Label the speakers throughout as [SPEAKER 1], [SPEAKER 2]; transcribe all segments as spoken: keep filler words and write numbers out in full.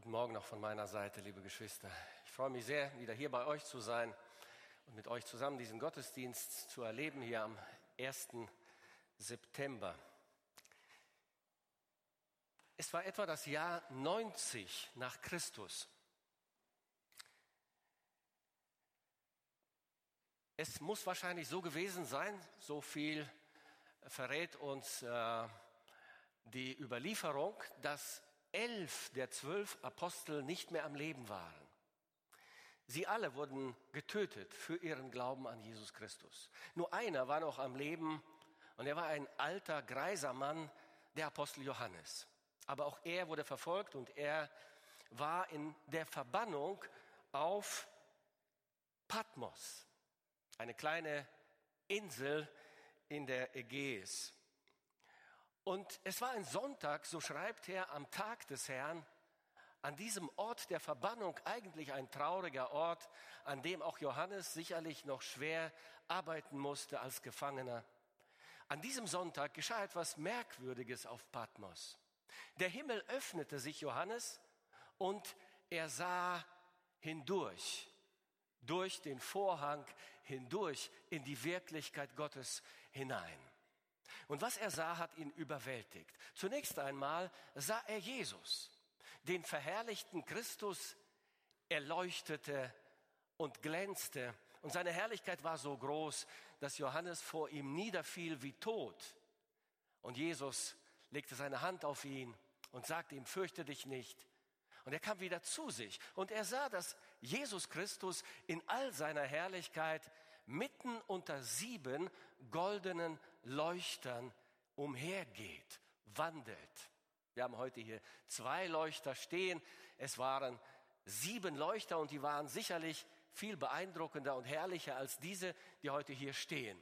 [SPEAKER 1] Guten Morgen noch von meiner Seite, liebe Geschwister. Ich freue mich sehr, wieder hier bei euch zu sein und mit euch zusammen diesen Gottesdienst zu erleben, hier am ersten September. Es war etwa das Jahr neunzig nach Christus. Es muss wahrscheinlich so gewesen sein, so viel verrät uns äh, die Überlieferung, dass elf der zwölf Apostel nicht mehr am Leben waren. Sie alle wurden getötet für ihren Glauben an Jesus Christus. Nur einer war noch am Leben und er war ein alter, greiser Mann, der Apostel Johannes. Aber auch er wurde verfolgt und er war in der Verbannung auf Patmos, eine kleine Insel in der Ägäis. Und es war ein Sonntag, so schreibt er, am Tag des Herrn, an diesem Ort der Verbannung, eigentlich ein trauriger Ort, an dem auch Johannes sicherlich noch schwer arbeiten musste als Gefangener. An diesem Sonntag geschah etwas Merkwürdiges auf Patmos. Der Himmel öffnete sich Johannes und er sah hindurch, durch den Vorhang hindurch in die Wirklichkeit Gottes hinein. Und was er sah, hat ihn überwältigt. Zunächst einmal sah er Jesus, den verherrlichten Christus. Er leuchtete und glänzte und seine Herrlichkeit war so groß, dass Johannes vor ihm niederfiel wie tot. Und Jesus legte seine Hand auf ihn und sagte ihm, fürchte dich nicht. Und er kam wieder zu sich und er sah, dass Jesus Christus in all seiner Herrlichkeit mitten unter sieben goldenen Leuchtern umhergeht, wandelt. Wir haben heute hier zwei Leuchter stehen. Es waren sieben Leuchter und die waren sicherlich viel beeindruckender und herrlicher als diese, die heute hier stehen.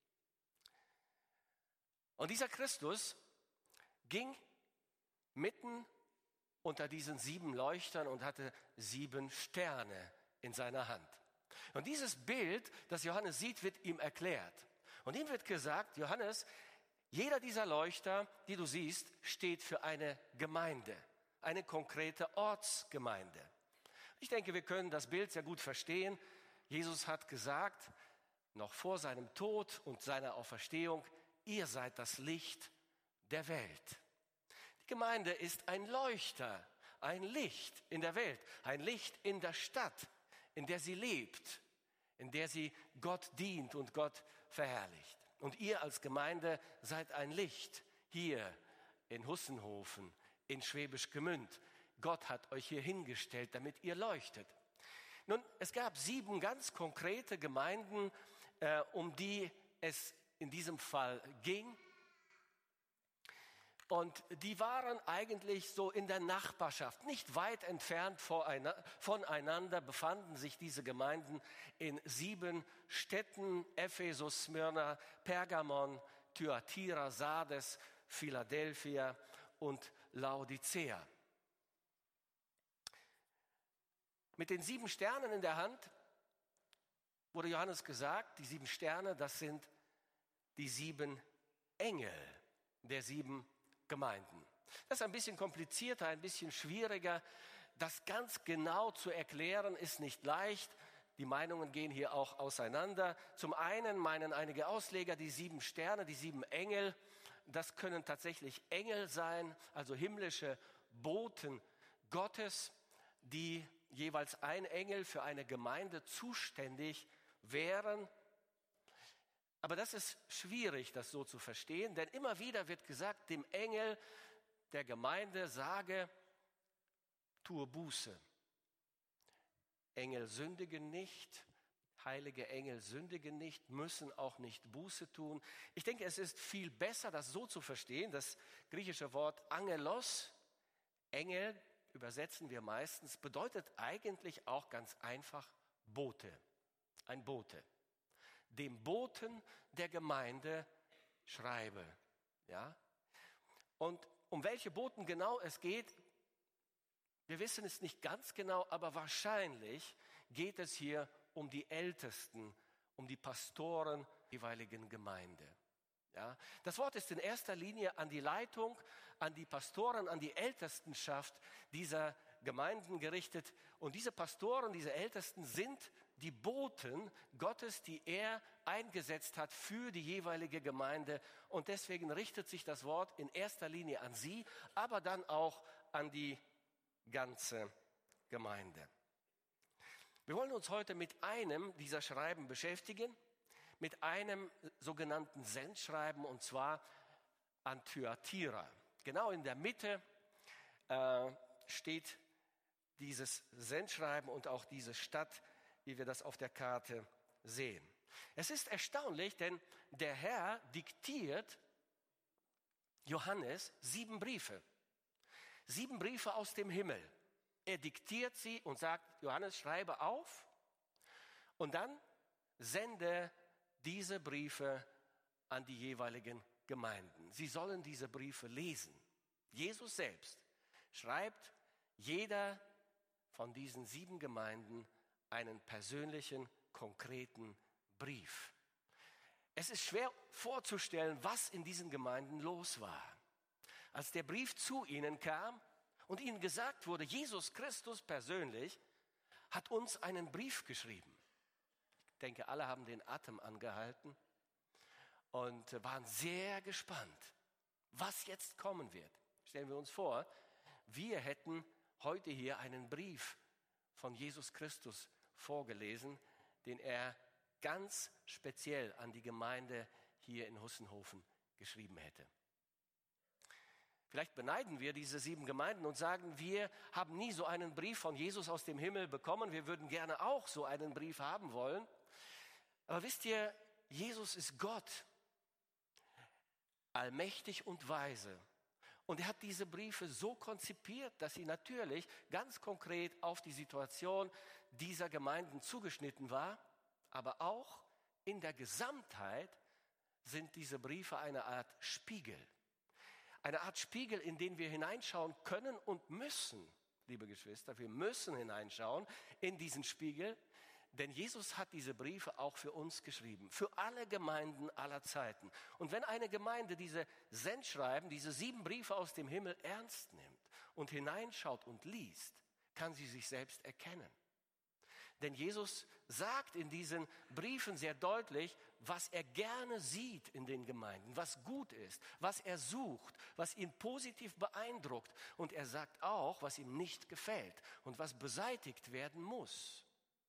[SPEAKER 1] Und dieser Christus ging mitten unter diesen sieben Leuchtern und hatte sieben Sterne in seiner Hand. Und dieses Bild, das Johannes sieht, wird ihm erklärt. Und ihm wird gesagt, Johannes, jeder dieser Leuchter, die du siehst, steht für eine Gemeinde, eine konkrete Ortsgemeinde. Ich denke, wir können das Bild sehr gut verstehen. Jesus hat gesagt, noch vor seinem Tod und seiner Auferstehung, ihr seid das Licht der Welt. Die Gemeinde ist ein Leuchter, ein Licht in der Welt, ein Licht in der Stadt, in der sie lebt, in der sie Gott dient und Gott verherrlicht. Und ihr als Gemeinde seid ein Licht hier in Hussenhofen, in Schwäbisch Gmünd. Gott hat euch hier hingestellt, damit ihr leuchtet. Nun, es gab sieben ganz konkrete Gemeinden, äh, um die es in diesem Fall ging. Und die waren eigentlich so in der Nachbarschaft, nicht weit entfernt voneinander befanden sich diese Gemeinden in sieben Städten, Ephesus, Smyrna, Pergamon, Thyatira, Sardes, Philadelphia und Laodicea. Mit den sieben Sternen in der Hand wurde Johannes gesagt, die sieben Sterne, das sind die sieben Engel der sieben Gemeinden. Das ist ein bisschen komplizierter, ein bisschen schwieriger. Das ganz genau zu erklären ist nicht leicht. Die Meinungen gehen hier auch auseinander. Zum einen meinen einige Ausleger, die sieben Sterne, die sieben Engel, das können tatsächlich Engel sein, also himmlische Boten Gottes, die jeweils ein Engel für eine Gemeinde zuständig wären. Aber das ist schwierig, das so zu verstehen, denn immer wieder wird gesagt, dem Engel der Gemeinde sage, tue Buße. Engel sündigen nicht, heilige Engel sündigen nicht, müssen auch nicht Buße tun. Ich denke, es ist viel besser, das so zu verstehen. Das griechische Wort Angelos, Engel, übersetzen wir meistens, bedeutet eigentlich auch ganz einfach Bote, ein Bote. Dem Boten der Gemeinde schreibe. Ja? Und um welche Boten genau es geht, wir wissen es nicht ganz genau, aber wahrscheinlich geht es hier um die Ältesten, um die Pastoren der jeweiligen Gemeinde. Ja? Das Wort ist in erster Linie an die Leitung, an die Pastoren, an die Ältestenschaft dieser Gemeinden gerichtet. Und diese Pastoren, diese Ältesten sind die Boten Gottes, die er eingesetzt hat für die jeweilige Gemeinde. Und deswegen richtet sich das Wort in erster Linie an sie, aber dann auch an die ganze Gemeinde. Wir wollen uns heute mit einem dieser Schreiben beschäftigen, mit einem sogenannten Sendschreiben, und zwar an Thyatira. Genau in der Mitte äh, steht dieses Sendschreiben und auch diese Stadt, wie wir das auf der Karte sehen. Es ist erstaunlich, denn der Herr diktiert Johannes sieben Briefe. Sieben Briefe aus dem Himmel. Er diktiert sie und sagt, Johannes, schreibe auf und dann sende diese Briefe an die jeweiligen Gemeinden. Sie sollen diese Briefe lesen. Jesus selbst schreibt jeder von diesen sieben Gemeinden einen persönlichen, konkreten Brief. Es ist schwer vorzustellen, was in diesen Gemeinden los war. Als der Brief zu ihnen kam und ihnen gesagt wurde, Jesus Christus persönlich hat uns einen Brief geschrieben. Ich denke, alle haben den Atem angehalten und waren sehr gespannt, was jetzt kommen wird. Stellen wir uns vor, wir hätten heute hier einen Brief von Jesus Christus vorgelesen, den er ganz speziell an die Gemeinde hier in Hussenhofen geschrieben hätte. Vielleicht beneiden wir diese sieben Gemeinden und sagen, wir haben nie so einen Brief von Jesus aus dem Himmel bekommen. Wir würden gerne auch so einen Brief haben wollen. Aber wisst ihr, Jesus ist Gott, allmächtig und weise. Und er hat diese Briefe so konzipiert, dass sie natürlich ganz konkret auf die Situation dieser Gemeinden zugeschnitten war. Aber auch in der Gesamtheit sind diese Briefe eine Art Spiegel. Eine Art Spiegel, in den wir hineinschauen können und müssen, liebe Geschwister. Wir müssen hineinschauen in diesen Spiegel, denn Jesus hat diese Briefe auch für uns geschrieben, für alle Gemeinden aller Zeiten. Und wenn eine Gemeinde diese Sendschreiben, diese sieben Briefe aus dem Himmel ernst nimmt und hineinschaut und liest, kann sie sich selbst erkennen. Denn Jesus sagt in diesen Briefen sehr deutlich, was er gerne sieht in den Gemeinden, was gut ist, was er sucht, was ihn positiv beeindruckt. Und er sagt auch, was ihm nicht gefällt und was beseitigt werden muss.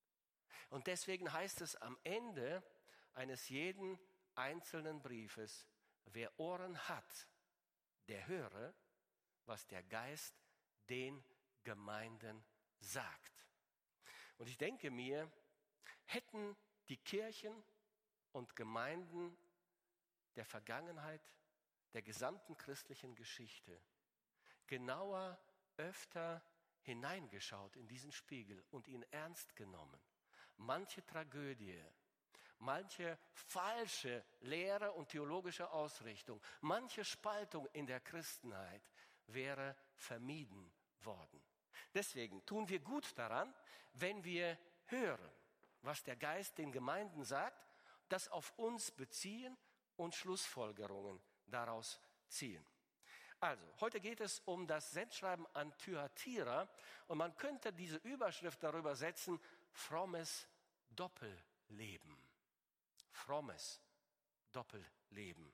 [SPEAKER 1] Und deswegen heißt es am Ende eines jeden einzelnen Briefes, wer Ohren hat, der höre, was der Geist den Gemeinden sagt. Und ich denke mir, hätten die Kirchen und Gemeinden der Vergangenheit, der gesamten christlichen Geschichte genauer, öfter hineingeschaut in diesen Spiegel und ihn ernst genommen, manche Tragödie, manche falsche Lehre und theologische Ausrichtung, manche Spaltung in der Christenheit wäre vermieden worden. Deswegen tun wir gut daran, wenn wir hören, was der Geist den Gemeinden sagt, das auf uns beziehen und Schlussfolgerungen daraus ziehen. Also, heute geht es um das Sendschreiben an Thyatira und man könnte diese Überschrift darüber setzen, frommes Doppelleben. Frommes Doppelleben.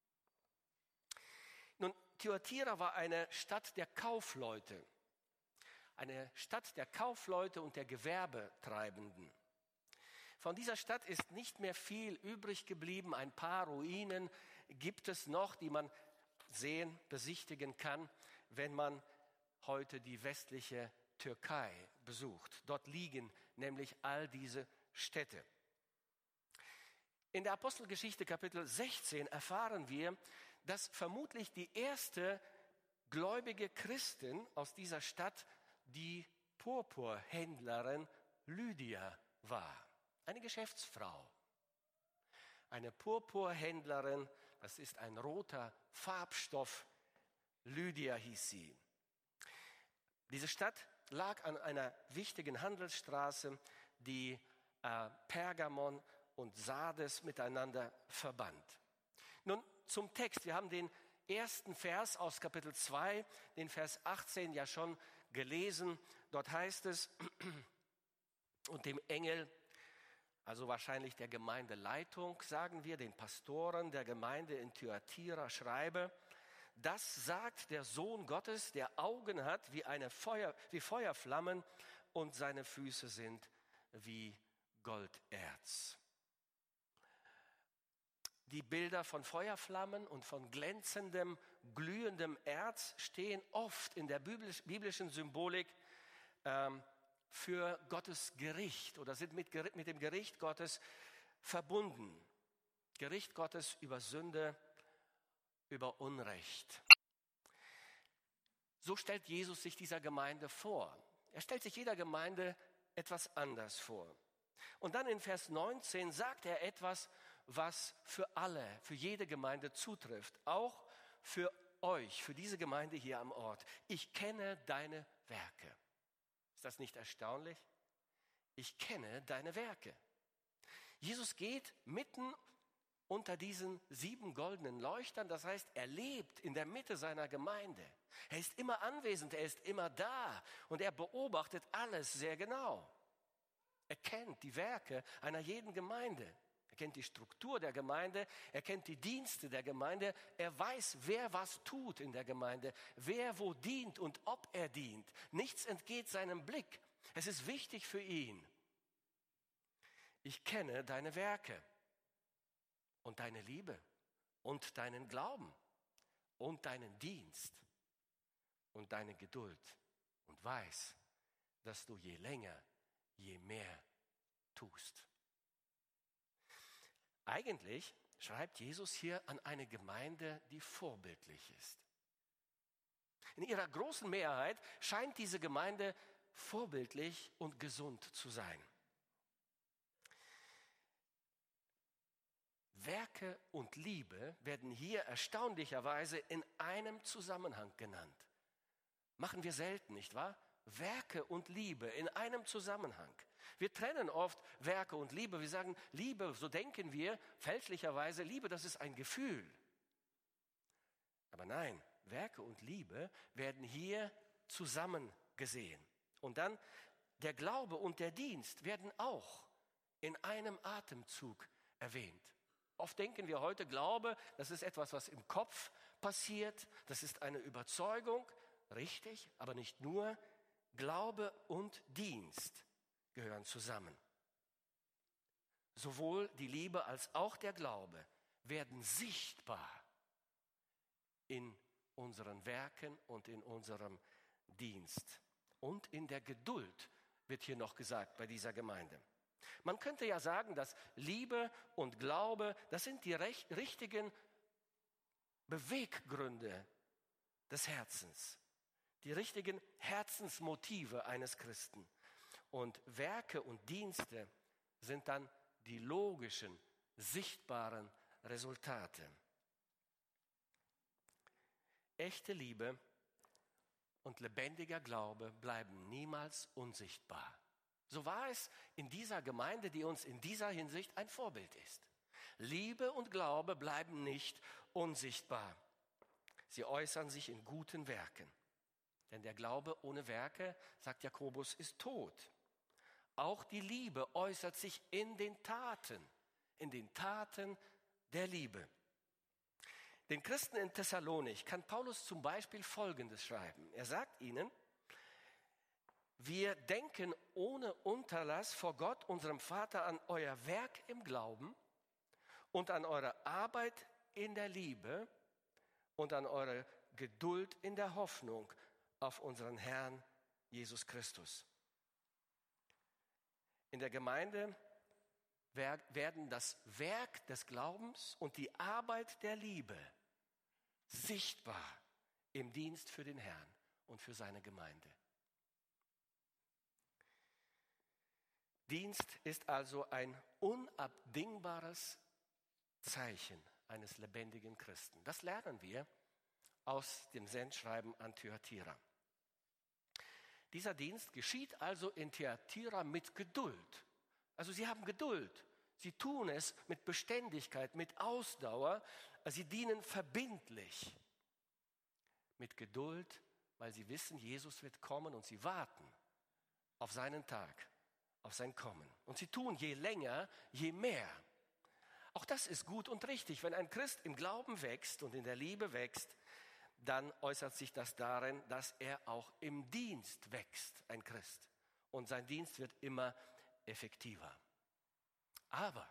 [SPEAKER 1] Nun, Thyatira war eine Stadt der Kaufleute. Eine Stadt der Kaufleute und der Gewerbetreibenden. Von dieser Stadt ist nicht mehr viel übrig geblieben. Ein paar Ruinen gibt es noch, die man sehen, besichtigen kann, wenn man heute die westliche Türkei besucht. Dort liegen nämlich all diese Städte. In der Apostelgeschichte Kapitel sechzehn erfahren wir, dass vermutlich die erste gläubige Christin aus dieser Stadt die Purpurhändlerin Lydia war. Eine Geschäftsfrau. Eine Purpurhändlerin, das ist ein roter Farbstoff. Lydia hieß sie. Diese Stadt lag an einer wichtigen Handelsstraße, die äh, Pergamon und Sardes miteinander verband. Nun zum Text. Wir haben den ersten Vers aus Kapitel zwei, den Vers achtzehn, ja schon gelesen. Dort heißt es, und dem Engel, also wahrscheinlich der Gemeindeleitung, sagen wir, den Pastoren der Gemeinde in Thyatira schreibe, das sagt der Sohn Gottes, der Augen hat wie, eine Feuer, wie Feuerflammen und seine Füße sind wie Golderz. Die Bilder von Feuerflammen und von glänzendem, glühendem Erz stehen oft in der biblischen Symbolik ähm, für Gottes Gericht oder sind mit, mit dem Gericht Gottes verbunden. Gericht Gottes über Sünde, über Unrecht. So stellt Jesus sich dieser Gemeinde vor. Er stellt sich jeder Gemeinde etwas anders vor. Und dann in Vers neunzehn sagt er etwas, was für alle, für jede Gemeinde zutrifft. Auch für euch, für diese Gemeinde hier am Ort. Ich kenne deine Werke. Ist das nicht erstaunlich? Ich kenne deine Werke. Jesus geht mitten unter diesen sieben goldenen Leuchtern, das heißt, er lebt in der Mitte seiner Gemeinde. Er ist immer anwesend, er ist immer da und er beobachtet alles sehr genau. Er kennt die Werke einer jeden Gemeinde. Er kennt die Struktur der Gemeinde, er kennt die Dienste der Gemeinde, er weiß, wer was tut in der Gemeinde, wer wo dient und ob er dient. Nichts entgeht seinem Blick. Es ist wichtig für ihn. Ich kenne deine Werke. Und deine Liebe und deinen Glauben und deinen Dienst und deine Geduld und weiß, dass du je länger, je mehr tust. Eigentlich schreibt Jesus hier an eine Gemeinde, die vorbildlich ist. In ihrer großen Mehrheit scheint diese Gemeinde vorbildlich und gesund zu sein. Werke und Liebe werden hier erstaunlicherweise in einem Zusammenhang genannt. Machen wir selten, nicht wahr? Werke und Liebe in einem Zusammenhang. Wir trennen oft Werke und Liebe. Wir sagen, Liebe, so denken wir fälschlicherweise, Liebe, das ist ein Gefühl. Aber nein, Werke und Liebe werden hier zusammen gesehen. Und dann der Glaube und der Dienst werden auch in einem Atemzug erwähnt. Oft denken wir heute, Glaube, das ist etwas, was im Kopf passiert. Das ist eine Überzeugung, richtig, aber nicht nur. Glaube und Dienst gehören zusammen. Sowohl die Liebe als auch der Glaube werden sichtbar in unseren Werken und in unserem Dienst. Und in der Geduld wird hier noch gesagt bei dieser Gemeinde. Man könnte ja sagen, dass Liebe und Glaube, das sind die recht, richtigen Beweggründe des Herzens, die richtigen Herzensmotive eines Christen. Und Werke und Dienste sind dann die logischen, sichtbaren Resultate. Echte Liebe und lebendiger Glaube bleiben niemals unsichtbar. So war es in dieser Gemeinde, die uns in dieser Hinsicht ein Vorbild ist. Liebe und Glaube bleiben nicht unsichtbar. Sie äußern sich in guten Werken. Denn der Glaube ohne Werke, sagt Jakobus, ist tot. Auch die Liebe äußert sich in den Taten, in den Taten der Liebe. Den Christen in Thessalonik kann Paulus zum Beispiel Folgendes schreiben. Er sagt ihnen, wir denken ohne Unterlass vor Gott, unserem Vater, an euer Werk im Glauben und an eure Arbeit in der Liebe und an eure Geduld in der Hoffnung auf unseren Herrn Jesus Christus. In der Gemeinde werden das Werk des Glaubens und die Arbeit der Liebe sichtbar im Dienst für den Herrn und für seine Gemeinde. Dienst ist also ein unabdingbares Zeichen eines lebendigen Christen. Das lernen wir aus dem Sendschreiben an Thyatira. Dieser Dienst geschieht also in Thyatira mit Geduld. Also sie haben Geduld. Sie tun es mit Beständigkeit, mit Ausdauer. Sie dienen verbindlich. Mit Geduld, weil sie wissen, Jesus wird kommen und sie warten auf seinen Tag, auf sein Kommen. Und sie tun je länger, je mehr. Auch das ist gut und richtig. Wenn ein Christ im Glauben wächst und in der Liebe wächst, dann äußert sich das darin, dass er auch im Dienst wächst, ein Christ. Und sein Dienst wird immer effektiver. Aber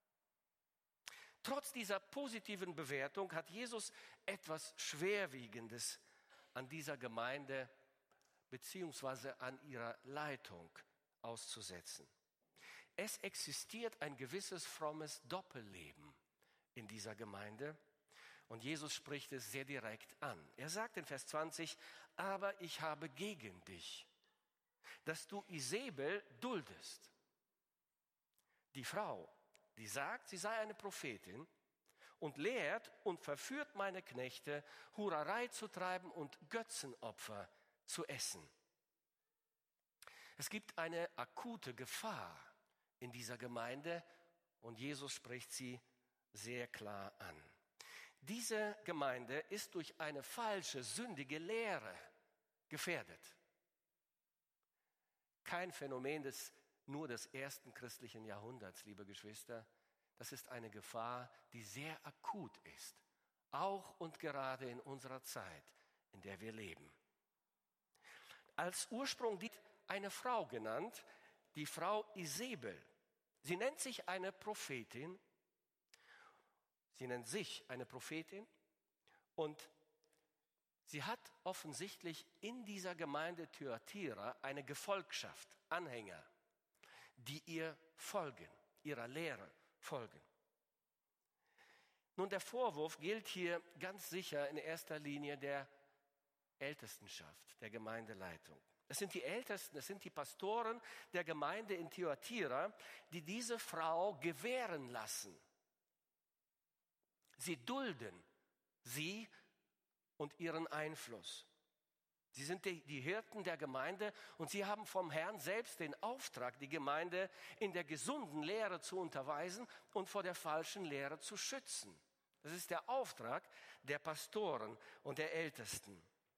[SPEAKER 1] trotz dieser positiven Bewertung hat Jesus etwas Schwerwiegendes an dieser Gemeinde beziehungsweise an ihrer Leitung auszusetzen. Es existiert ein gewisses frommes Doppelleben in dieser Gemeinde und Jesus spricht es sehr direkt an. Er sagt in Vers zwanzig, aber ich habe gegen dich, dass du Isabel duldest. Die Frau, die sagt, sie sei eine Prophetin und lehrt und verführt meine Knechte, Hurerei zu treiben und Götzenopfer zu essen. Es gibt eine akute Gefahr in dieser Gemeinde und Jesus spricht sie sehr klar an. Diese Gemeinde ist durch eine falsche, sündige Lehre gefährdet. Kein Phänomen des, nur des ersten christlichen Jahrhunderts, liebe Geschwister. Das ist eine Gefahr, die sehr akut ist, auch und gerade in unserer Zeit, in der wir leben. Als Ursprung dient eine Frau genannt, die Frau Isabel. Sie nennt sich eine Prophetin. Sie nennt sich eine Prophetin und sie hat offensichtlich in dieser Gemeinde Thyatira eine Gefolgschaft, Anhänger, die ihr folgen, ihrer Lehre folgen. Nun, der Vorwurf gilt hier ganz sicher in erster Linie der Ältestenschaft, der Gemeindeleitung. Es sind die Ältesten, es sind die Pastoren der Gemeinde in Thyatira, die diese Frau gewähren lassen. Sie dulden sie und ihren Einfluss. Sie sind die, die Hirten der Gemeinde und sie haben vom Herrn selbst den Auftrag, die Gemeinde in der gesunden Lehre zu unterweisen und vor der falschen Lehre zu schützen. Das ist der Auftrag der Pastoren und der Ältesten.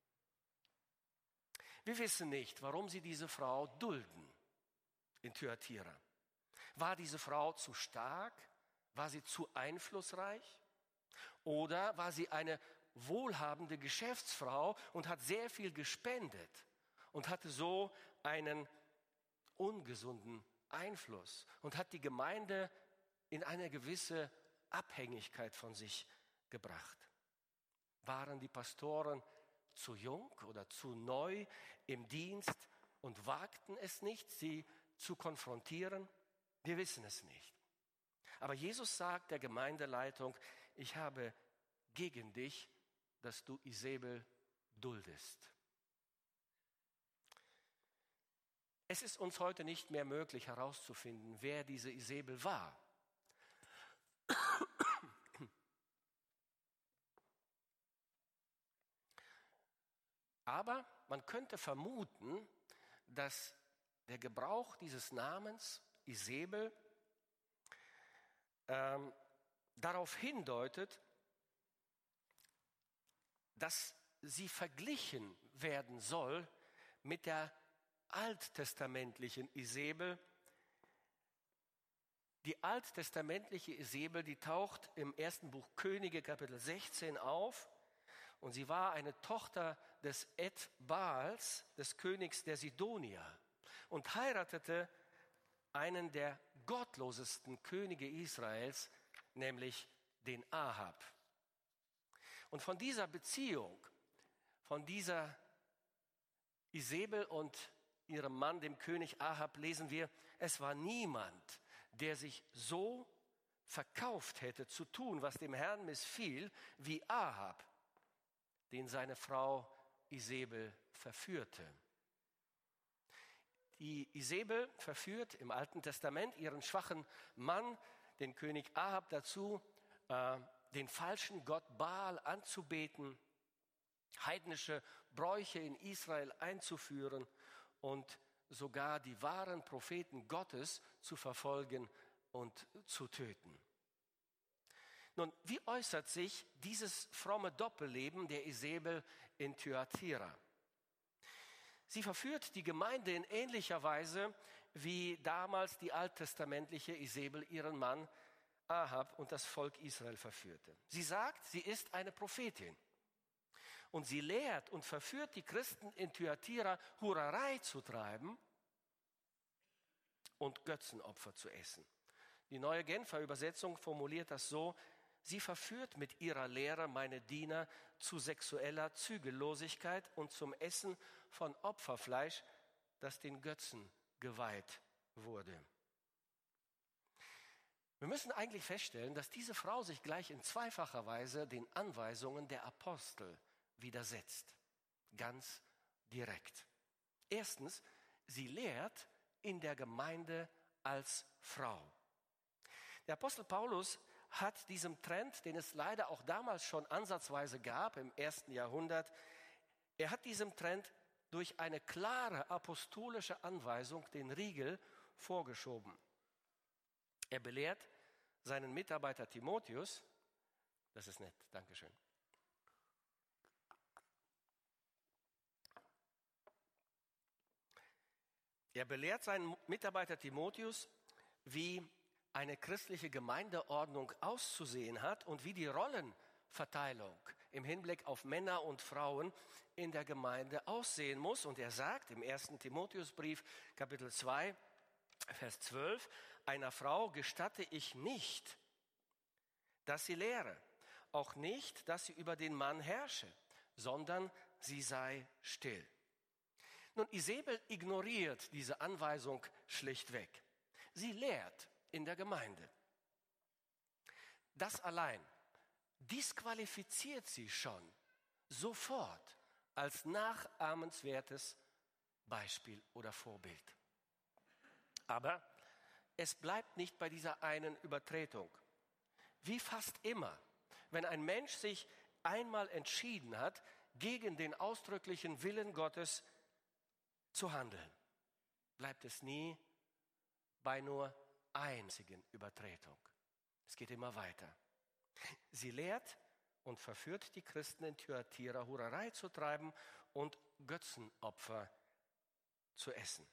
[SPEAKER 1] Wir wissen nicht, warum sie diese Frau dulden in Thyatira. War diese Frau zu stark? War sie zu einflussreich? Oder war sie eine wohlhabende Geschäftsfrau und hat sehr viel gespendet und hatte so einen ungesunden Einfluss und hat die Gemeinde in eine gewisse Abhängigkeit von sich gebracht? Waren die Pastoren zu jung oder zu neu im Dienst und wagten es nicht, sie zu konfrontieren? Wir wissen es nicht. Aber Jesus sagt der Gemeindeleitung, ich habe gegen dich, dass du Isabel duldest. Es ist uns heute nicht mehr möglich herauszufinden, wer diese Isabel war. Aber man könnte vermuten, dass der Gebrauch dieses Namens Isabel ähm, darauf hindeutet, dass sie verglichen werden soll mit der alttestamentlichen Isabel. Die alttestamentliche Isabel, die taucht im ersten Buch Könige, Kapitel sechzehn auf. Und sie war eine Tochter des Ed-Baals, des Königs der Sidonier, und heiratete einen der gottlosesten Könige Israels, nämlich den Ahab. Und von dieser Beziehung, von dieser Isabel und ihrem Mann, dem König Ahab, lesen wir, es war niemand, der sich so verkauft hätte zu tun, was dem Herrn missfiel, wie Ahab, den seine Frau Isabel verführte. Die Isabel verführt im Alten Testament ihren schwachen Mann, den König Ahab, dazu, äh, den falschen Gott Baal anzubeten, heidnische Bräuche in Israel einzuführen und sogar die wahren Propheten Gottes zu verfolgen und zu töten. Nun, wie äußert sich dieses fromme Doppelleben der Isabel in Thyatira? Sie verführt die Gemeinde in ähnlicher Weise, wie damals die alttestamentliche Isabel ihren Mann Ahab und das Volk Israel verführte. Sie sagt, sie ist eine Prophetin. Und sie lehrt und verführt die Christen in Thyatira, Hurerei zu treiben und Götzenopfer zu essen. Die neue Genfer Übersetzung formuliert das so: Sie verführt mit ihrer Lehre meine Diener zu sexueller Zügellosigkeit und zum Essen von Opferfleisch, das den Götzen geweiht wurde. Wir müssen eigentlich feststellen, dass diese Frau sich gleich in zweifacher Weise den Anweisungen der Apostel widersetzt. Ganz direkt. Erstens, sie lehrt in der Gemeinde als Frau. Der Apostel Paulus hat diesem Trend, den es leider auch damals schon ansatzweise gab, im ersten Jahrhundert, er hat diesem Trend durch eine klare apostolische Anweisung den Riegel vorgeschoben. Er belehrt seinen Mitarbeiter Timotheus, das ist nett, Dankeschön. Er belehrt seinen Mitarbeiter Timotheus, wie eine christliche Gemeindeordnung auszusehen hat und wie die Rollenverteilung im Hinblick auf Männer und Frauen in der Gemeinde aussehen muss. Und er sagt im ersten Timotheusbrief, Kapitel zwei, Vers zwölf, einer Frau gestatte ich nicht, dass sie lehre, auch nicht, dass sie über den Mann herrsche, sondern sie sei still. Nun, Isabel ignoriert diese Anweisung schlichtweg. Sie lehrt in der Gemeinde. Das allein disqualifiziert sie schon sofort als nachahmenswertes Beispiel oder Vorbild. Aber es bleibt nicht bei dieser einen Übertretung. Wie fast immer, wenn ein Mensch sich einmal entschieden hat, gegen den ausdrücklichen Willen Gottes zu handeln, bleibt es nie bei nur einzigen Übertretung. Es geht immer weiter. Sie lehrt und verführt die Christen in Thyatira, Hurerei zu treiben und Götzenopfer zu essen.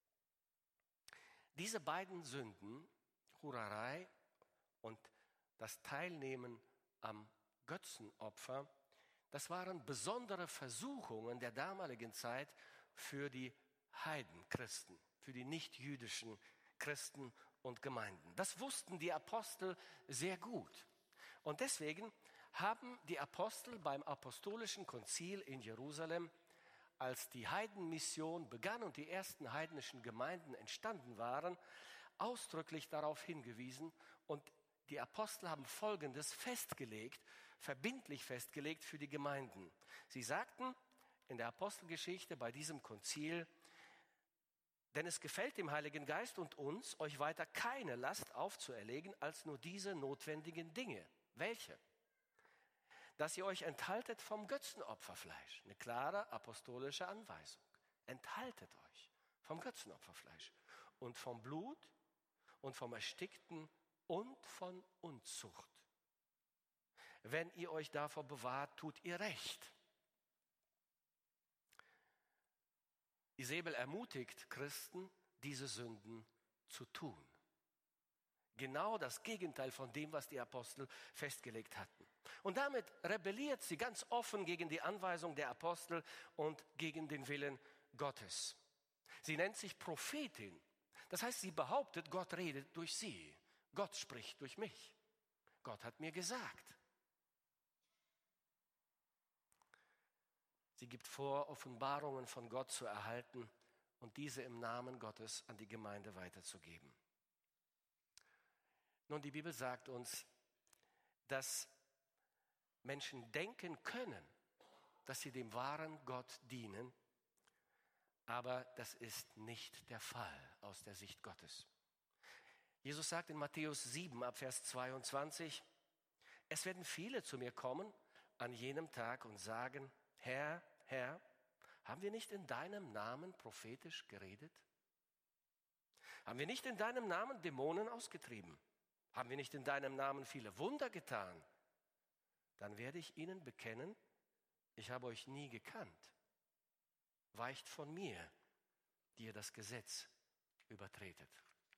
[SPEAKER 1] Diese beiden Sünden, Hurerei und das Teilnehmen am Götzenopfer, das waren besondere Versuchungen der damaligen Zeit für die Heidenchristen, für die nichtjüdischen Christen und Gemeinden. Das wussten die Apostel sehr gut. Und deswegen haben die Apostel beim apostolischen Konzil in Jerusalem, als die Heidenmission begann und die ersten heidnischen Gemeinden entstanden waren, ausdrücklich darauf hingewiesen. Und die Apostel haben Folgendes festgelegt, verbindlich festgelegt für die Gemeinden. Sie sagten in der Apostelgeschichte bei diesem Konzil: Denn es gefällt dem Heiligen Geist und uns, euch weiter keine Last aufzuerlegen, als nur diese notwendigen Dinge. Welche? Dass ihr euch enthaltet vom Götzenopferfleisch. Eine klare apostolische Anweisung. Enthaltet euch vom Götzenopferfleisch und vom Blut und vom Erstickten und von Unzucht. Wenn ihr euch davor bewahrt, tut ihr Recht. Isabel ermutigt Christen, diese Sünden zu tun. Genau das Gegenteil von dem, was die Apostel festgelegt hatten. Und damit rebelliert sie ganz offen gegen die Anweisung der Apostel und gegen den Willen Gottes. Sie nennt sich Prophetin. Das heißt, sie behauptet, Gott redet durch sie. Gott spricht durch mich. Gott hat mir gesagt. Sie gibt vor, Offenbarungen von Gott zu erhalten und diese im Namen Gottes an die Gemeinde weiterzugeben. Nun, die Bibel sagt uns, dass Menschen denken können, dass sie dem wahren Gott dienen, aber das ist nicht der Fall aus der Sicht Gottes. Jesus sagt in Matthäus sieben, ab Vers zweiundzwanzig, es werden viele zu mir kommen an jenem Tag und sagen, Herr, Herr, haben wir nicht in deinem Namen prophetisch geredet? Haben wir nicht in deinem Namen Dämonen ausgetrieben? Haben wir nicht in deinem Namen viele Wunder getan? Dann werde ich ihnen bekennen, ich habe euch nie gekannt. weicht von mir, die ihr das Gesetz übertretet.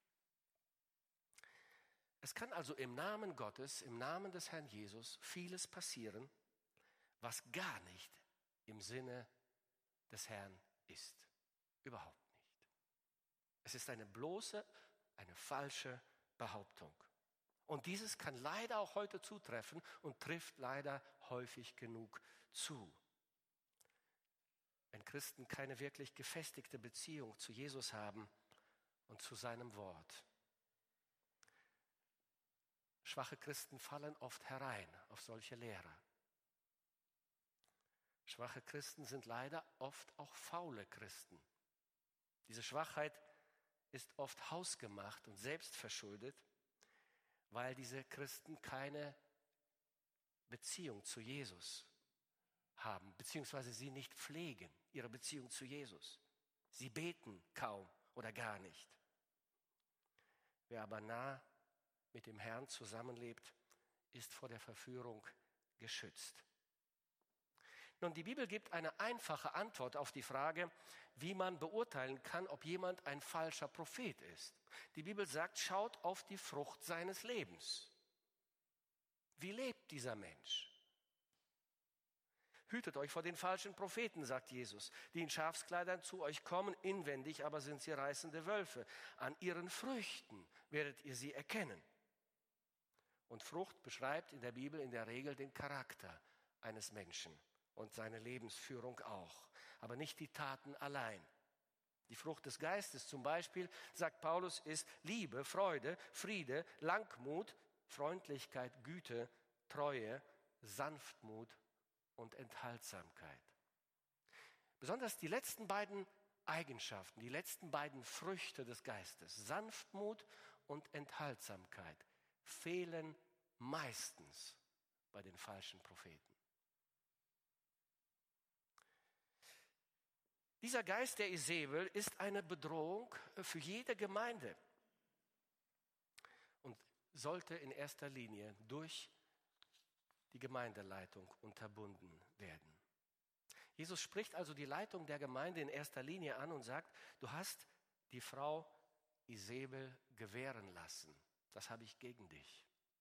[SPEAKER 1] Es kann also im Namen Gottes, im Namen des Herrn Jesus vieles passieren, was gar nicht im Sinne des Herrn ist. Überhaupt nicht. Es ist eine bloße, eine falsche Behauptung. Und dieses kann leider auch heute zutreffen und trifft leider häufig genug zu. Wenn Christen keine wirklich gefestigte Beziehung zu Jesus haben und zu seinem Wort. Schwache Christen fallen oft herein auf solche Lehre. Schwache Christen sind leider oft auch faule Christen. Diese Schwachheit ist oft hausgemacht und selbstverschuldet, weil diese Christen keine Beziehung zu Jesus haben, beziehungsweise sie nicht pflegen, ihre Beziehung zu Jesus. Sie beten kaum oder gar nicht. Wer aber nah mit dem Herrn zusammenlebt, ist vor der Verführung geschützt. Nun, die Bibel gibt eine einfache Antwort auf die Frage, wie man beurteilen kann, ob jemand ein falscher Prophet ist. Die Bibel sagt, schaut auf die Frucht seines Lebens. Wie lebt dieser Mensch? Hütet euch vor den falschen Propheten, sagt Jesus, die in Schafskleidern zu euch kommen, inwendig aber sind sie reißende Wölfe. An ihren Früchten werdet ihr sie erkennen. Und Frucht beschreibt in der Bibel in der Regel den Charakter eines Menschen und seine Lebensführung auch, aber nicht die Taten allein. Die Frucht des Geistes zum Beispiel, sagt Paulus, ist Liebe, Freude, Friede, Langmut, Freundlichkeit, Güte, Treue, Sanftmut und Enthaltsamkeit. Besonders die letzten beiden Eigenschaften, die letzten beiden Früchte des Geistes, Sanftmut und Enthaltsamkeit, fehlen meistens bei den falschen Propheten. Dieser Geist der Isabel ist eine Bedrohung für jede Gemeinde und sollte in erster Linie durch die Gemeindeleitung unterbunden werden. Jesus spricht also die Leitung der Gemeinde in erster Linie an und sagt, du hast die Frau Isabel gewähren lassen. Das habe ich gegen dich.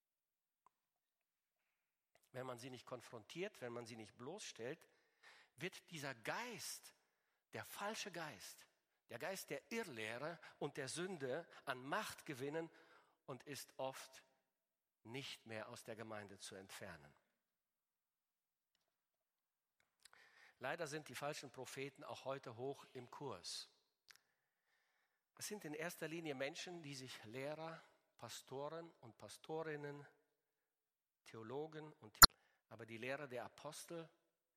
[SPEAKER 1] Wenn man sie nicht konfrontiert, wenn man sie nicht bloßstellt, wird dieser Geist, der falsche Geist, der Geist der Irrlehre und der Sünde an Macht gewinnen und ist oft nicht mehr aus der Gemeinde zu entfernen. Leider sind die falschen Propheten auch heute hoch im Kurs. Es sind in erster Linie Menschen, die sich Lehrer, Pastoren und Pastorinnen, Theologen und aber die Lehre der Apostel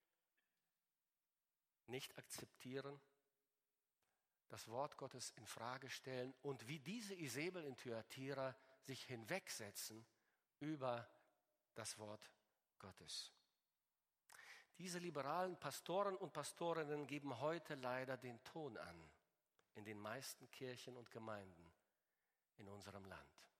[SPEAKER 1] nicht akzeptieren, das Wort Gottes in Frage stellen und wie diese Isabel in Thyatira sich hinwegsetzen über das Wort Gottes. Diese liberalen Pastoren und Pastorinnen geben heute leider den Ton an in den meisten Kirchen und Gemeinden in unserem Land.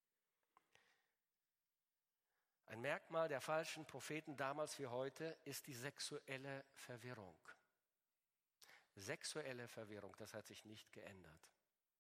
[SPEAKER 1] Ein Merkmal der falschen Propheten damals wie heute ist die sexuelle Verwirrung. Sexuelle Verwirrung, das hat sich nicht geändert.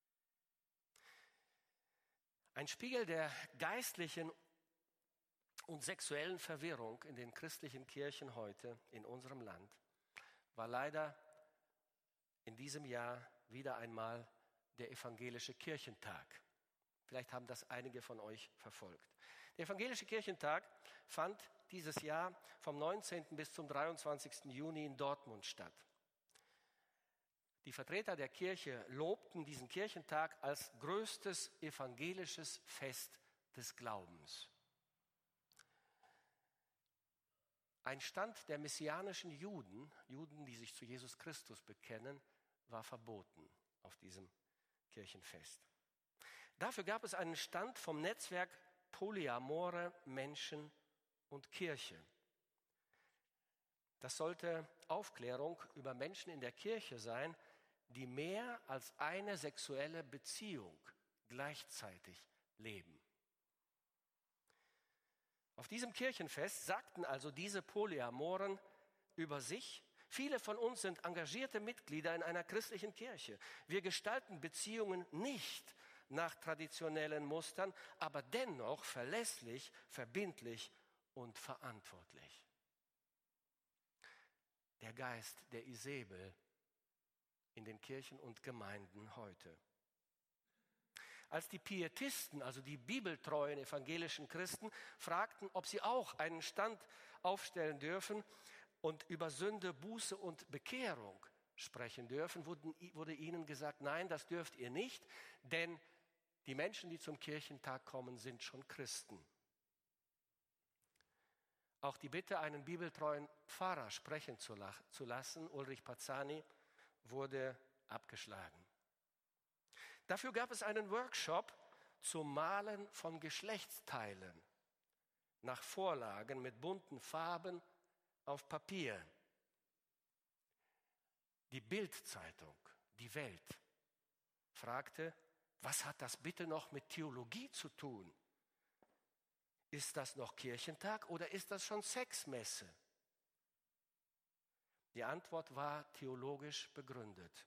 [SPEAKER 1] Ein Spiegel der geistlichen und sexuellen Verwirrung in den christlichen Kirchen heute in unserem Land war leider in diesem Jahr wieder einmal der evangelische Kirchentag. Vielleicht haben das einige von euch verfolgt. Der evangelische Kirchentag fand dieses Jahr vom neunzehnten bis zum dreiundzwanzigsten Juni in Dortmund statt. Die Vertreter der Kirche lobten diesen Kirchentag als größtes evangelisches Fest des Glaubens. Ein Stand der messianischen Juden, Juden, die sich zu Jesus Christus bekennen, war verboten auf diesem Kirchenfest. Dafür gab es einen Stand vom Netzwerk Polyamore Menschen und Kirche. Das sollte Aufklärung über Menschen in der Kirche sein, die mehr als eine sexuelle Beziehung gleichzeitig leben. Auf diesem Kirchenfest sagten also diese Polyamoren über sich, Viele von uns sind engagierte Mitglieder in einer christlichen Kirche. Wir gestalten Beziehungen nicht nach traditionellen Mustern, aber dennoch verlässlich, verbindlich und verantwortlich. Der Geist der Isabel in den Kirchen und Gemeinden heute. Als die Pietisten, also die bibeltreuen evangelischen Christen, fragten, ob sie auch einen Stand aufstellen dürfen und über Sünde, Buße und Bekehrung sprechen dürfen, wurde ihnen gesagt, nein, das dürft ihr nicht, denn die Menschen, die zum Kirchentag kommen, sind schon Christen. Auch die Bitte, einen bibeltreuen Pfarrer sprechen zu lassen, Ulrich Pazzani, wurde abgeschlagen. Dafür gab es einen Workshop zum Malen von Geschlechtsteilen nach Vorlagen mit bunten Farben auf Papier. Die Bild-Zeitung, die Welt, fragte, was hat das bitte noch mit Theologie zu tun? Ist das noch Kirchentag oder ist das schon Sexmesse? Die Antwort war theologisch begründet.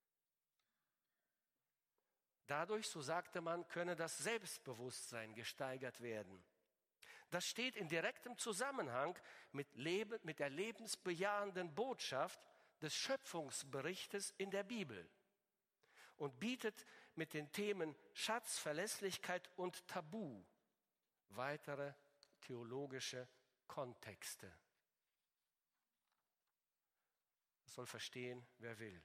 [SPEAKER 1] Dadurch, so sagte man, könne das Selbstbewusstsein gesteigert werden. Das steht in direktem Zusammenhang mit, Leben, mit der lebensbejahenden Botschaft des Schöpfungsberichtes in der Bibel und bietet mit den Themen Schatz, Verlässlichkeit und Tabu weitere theologische Kontexte. Das soll verstehen, wer will.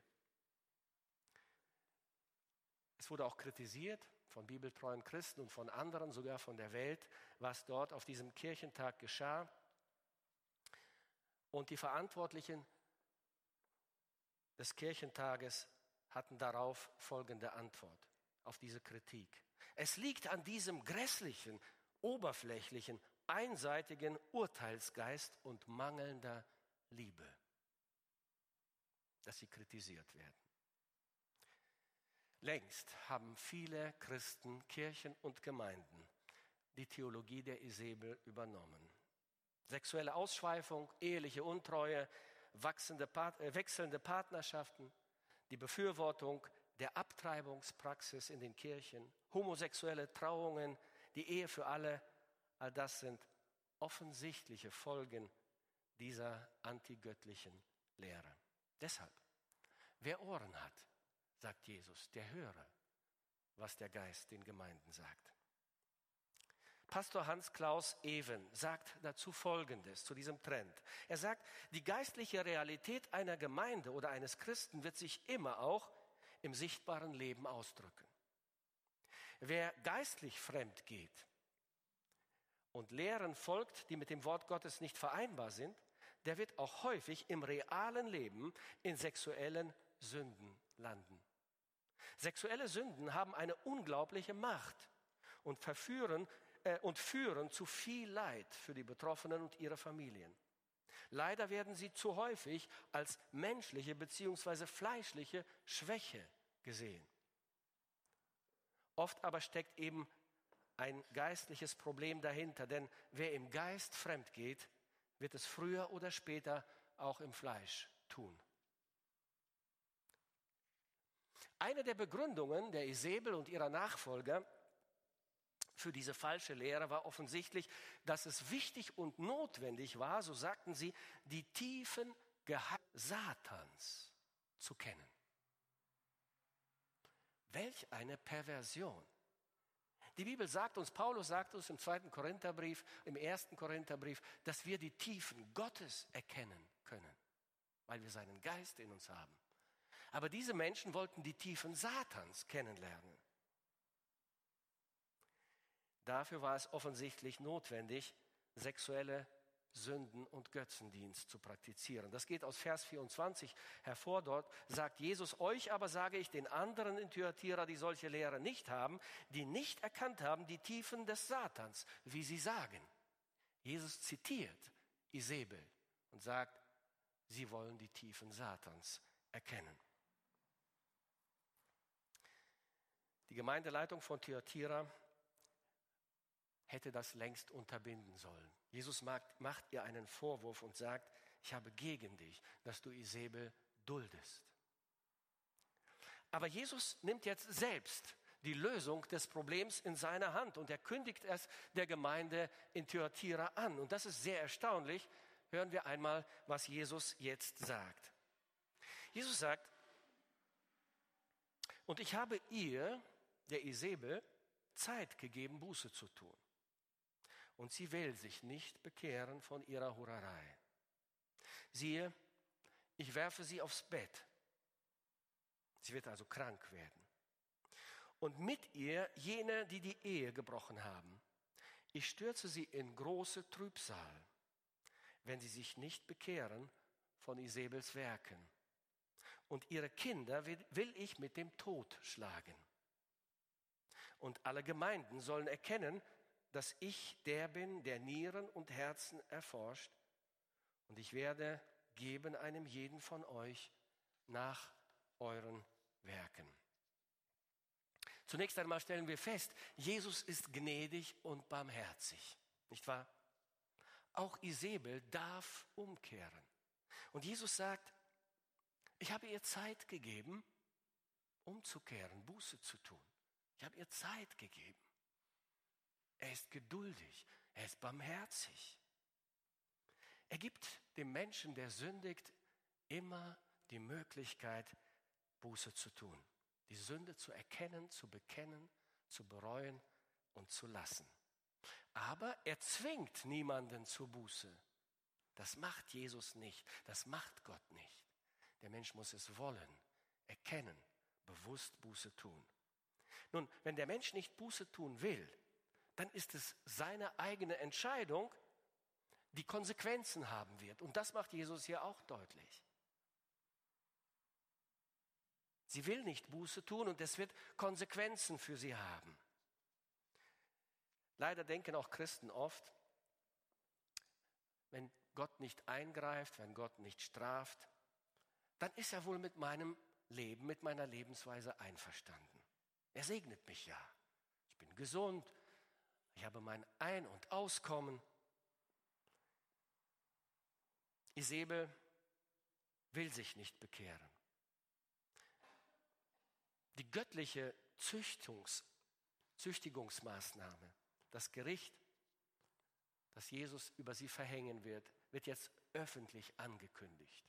[SPEAKER 1] Es wurde auch kritisiert von bibeltreuen Christen und von anderen, sogar von der Welt, was dort auf diesem Kirchentag geschah. Und die Verantwortlichen des Kirchentages hatten darauf folgende Antwort auf diese Kritik. Es liegt an diesem grässlichen, oberflächlichen, einseitigen Urteilsgeist und mangelnder Liebe, dass sie kritisiert werden. Längst haben viele Christen, Kirchen und Gemeinden die Theologie der Isabel übernommen. Sexuelle Ausschweifung, eheliche Untreue, wachsende, wechselnde Partnerschaften, die Befürwortung der Abtreibungspraxis in den Kirchen, homosexuelle Trauungen, die Ehe für alle, all das sind offensichtliche Folgen dieser antigöttlichen Lehre. Deshalb, wer Ohren hat, sagt Jesus, der höre, was der Geist den Gemeinden sagt. Pastor Hans-Klaus Even sagt dazu Folgendes, zu diesem Trend. Er sagt, die geistliche Realität einer Gemeinde oder eines Christen wird sich immer auch im sichtbaren Leben ausdrücken. Wer geistlich fremd geht und Lehren folgt, die mit dem Wort Gottes nicht vereinbar sind, der wird auch häufig im realen Leben in sexuellen Sünden landen. Sexuelle Sünden haben eine unglaubliche Macht und verführen äh, und führen zu viel Leid für die Betroffenen und ihre Familien. Leider werden sie zu häufig als menschliche bzw. fleischliche Schwäche gesehen. Oft aber steckt eben ein geistliches Problem dahinter, denn wer im Geist fremd geht, wird es früher oder später auch im Fleisch tun. Eine der Begründungen der Isabel und ihrer Nachfolger für diese falsche Lehre war offensichtlich, dass es wichtig und notwendig war, so sagten sie, die tiefen Geheimnisse Satans zu kennen. Welch eine Perversion! Die Bibel sagt uns, Paulus sagt uns im zweiten Korintherbrief, im ersten Korintherbrief, dass wir die Tiefen Gottes erkennen können, weil wir seinen Geist in uns haben. Aber diese Menschen wollten die Tiefen Satans kennenlernen. Dafür war es offensichtlich notwendig, sexuelle Sünden und Götzendienst zu praktizieren. Das geht aus Vers vierundzwanzig hervor. Dort sagt Jesus, euch aber sage ich den anderen in Thyatira, die solche Lehre nicht haben, die nicht erkannt haben die Tiefen des Satans, wie sie sagen. Jesus zitiert Isabel und sagt, sie wollen die Tiefen Satans erkennen. Die Gemeindeleitung von Thyatira hätte das längst unterbinden sollen. Jesus macht, macht ihr einen Vorwurf und sagt, ich habe gegen dich, dass du Isabel duldest. Aber Jesus nimmt jetzt selbst die Lösung des Problems in seine Hand und er kündigt es der Gemeinde in Thyatira an. Und das ist sehr erstaunlich. Hören wir einmal, was Jesus jetzt sagt. Jesus sagt, und ich habe ihr, der Isabel, Zeit gegeben, Buße zu tun. Und sie will sich nicht bekehren von ihrer Hurerei. Siehe, ich werfe sie aufs Bett. Sie wird also krank werden. Und mit ihr jene, die die Ehe gebrochen haben. Ich stürze sie in große Trübsal, wenn sie sich nicht bekehren von Isabels Werken. Und ihre Kinder will ich mit dem Tod schlagen. Und alle Gemeinden sollen erkennen, dass ich der bin, der Nieren und Herzen erforscht. Und ich werde geben einem jeden von euch nach euren Werken. Zunächst einmal stellen wir fest, Jesus ist gnädig und barmherzig, nicht wahr? Auch Isabel darf umkehren. Und Jesus sagt, ich habe ihr Zeit gegeben, umzukehren, Buße zu tun. Ich habe ihr Zeit gegeben. Er ist geduldig, er ist barmherzig. Er gibt dem Menschen, der sündigt, immer die Möglichkeit, Buße zu tun. Die Sünde zu erkennen, zu bekennen, zu bereuen und zu lassen. Aber er zwingt niemanden zur Buße. Das macht Jesus nicht, das macht Gott nicht. Der Mensch muss es wollen, erkennen, bewusst Buße tun. Nun, wenn der Mensch nicht Buße tun will, dann ist es seine eigene Entscheidung, die Konsequenzen haben wird. Und das macht Jesus hier auch deutlich. Sie will nicht Buße tun und es wird Konsequenzen für sie haben. Leider denken auch Christen oft, wenn Gott nicht eingreift, wenn Gott nicht straft, dann ist er wohl mit meinem Leben, mit meiner Lebensweise einverstanden. Er segnet mich ja. Ich bin gesund, ich habe mein Ein- und Auskommen. Isabel will sich nicht bekehren. Die göttliche Züchtungs, Züchtigungsmaßnahme, das Gericht, das Jesus über sie verhängen wird, wird jetzt öffentlich angekündigt.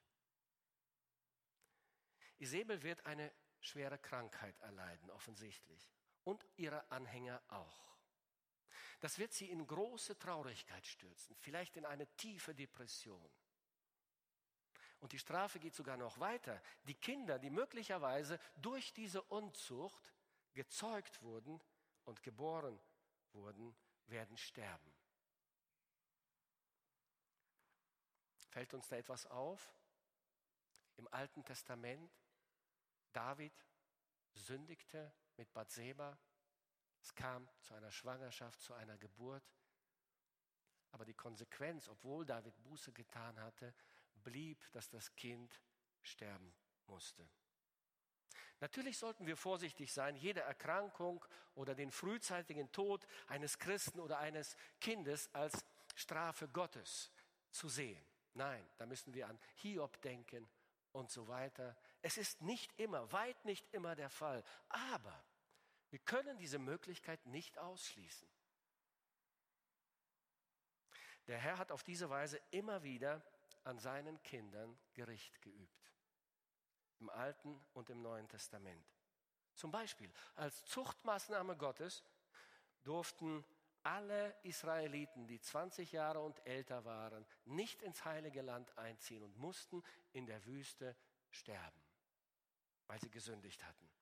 [SPEAKER 1] Isabel wird eine schwere Krankheit erleiden, offensichtlich. Und ihre Anhänger auch. Das wird sie in große Traurigkeit stürzen, vielleicht in eine tiefe Depression. Und die Strafe geht sogar noch weiter. Die Kinder, die möglicherweise durch diese Unzucht gezeugt wurden und geboren wurden, werden sterben. Fällt uns da etwas auf? Im Alten Testament, David sündigte mit Bathseba. Es kam zu einer Schwangerschaft, zu einer Geburt. Aber die Konsequenz, obwohl David Buße getan hatte, blieb, dass das Kind sterben musste. Natürlich sollten wir vorsichtig sein, jede Erkrankung oder den frühzeitigen Tod eines Christen oder eines Kindes als Strafe Gottes zu sehen. Nein, da müssen wir an Hiob denken und so weiter. Es ist nicht immer, weit nicht immer der Fall. Aber wir können diese Möglichkeit nicht ausschließen. Der Herr hat auf diese Weise immer wieder an seinen Kindern Gericht geübt. Im Alten und im Neuen Testament. Zum Beispiel als Zuchtmaßnahme Gottes durften alle Israeliten, die zwanzig Jahre und älter waren, nicht ins Heilige Land einziehen und mussten in der Wüste sterben, weil sie gesündigt hatten.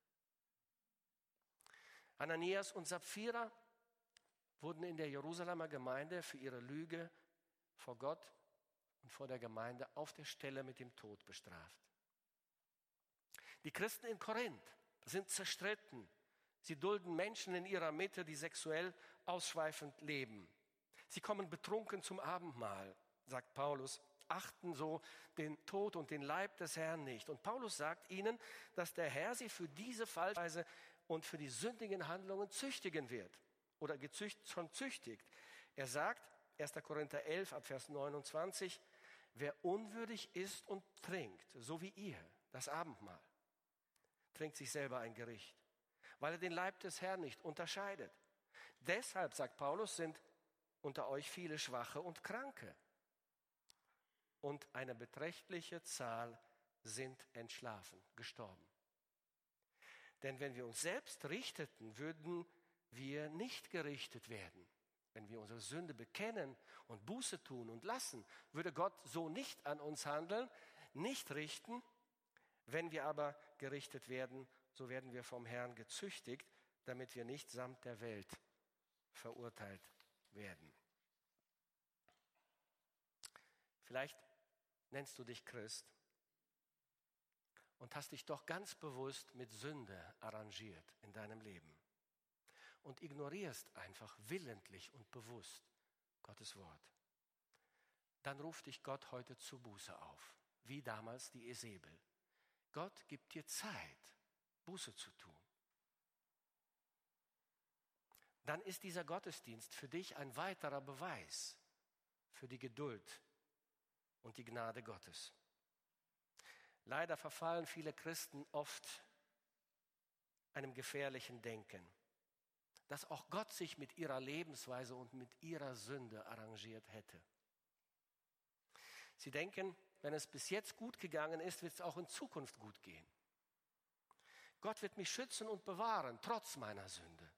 [SPEAKER 1] Ananias und Sapphira wurden in der Jerusalemer Gemeinde für ihre Lüge vor Gott und vor der Gemeinde auf der Stelle mit dem Tod bestraft. Die Christen in Korinth sind zerstritten. Sie dulden Menschen in ihrer Mitte, die sexuell ausschweifend leben. Sie kommen betrunken zum Abendmahl, sagt Paulus, achten so den Tod und den Leib des Herrn nicht. Und Paulus sagt ihnen, dass der Herr sie für diese Falschweise und für die sündigen Handlungen züchtigen wird oder gezücht, schon züchtigt. Er sagt, erster Korinther elf, ab Vers neunundzwanzig, wer unwürdig isst und trinkt, so wie ihr, das Abendmahl, trinkt sich selber ein Gericht, weil er den Leib des Herrn nicht unterscheidet. Deshalb, sagt Paulus, sind unter euch viele Schwache und Kranke. Und eine beträchtliche Zahl sind entschlafen, gestorben. Denn wenn wir uns selbst richteten, würden wir nicht gerichtet werden. Wenn wir unsere Sünde bekennen und Buße tun und lassen, würde Gott so nicht an uns handeln, nicht richten. Wenn wir aber gerichtet werden, so werden wir vom Herrn gezüchtigt, damit wir nicht samt der Welt verurteilt werden. Vielleicht nennst du dich Christ und hast dich doch ganz bewusst mit Sünde arrangiert in deinem Leben und ignorierst einfach willentlich und bewusst Gottes Wort. Dann ruft dich Gott heute zur Buße auf, wie damals die Isabel. Gott gibt dir Zeit, Buße zu tun. Dann ist dieser Gottesdienst für dich ein weiterer Beweis für die Geduld und die Gnade Gottes. Leider verfallen viele Christen oft einem gefährlichen Denken, dass auch Gott sich mit ihrer Lebensweise und mit ihrer Sünde arrangiert hätte. Sie denken, wenn es bis jetzt gut gegangen ist, wird es auch in Zukunft gut gehen. Gott wird mich schützen und bewahren, trotz meiner Sünde.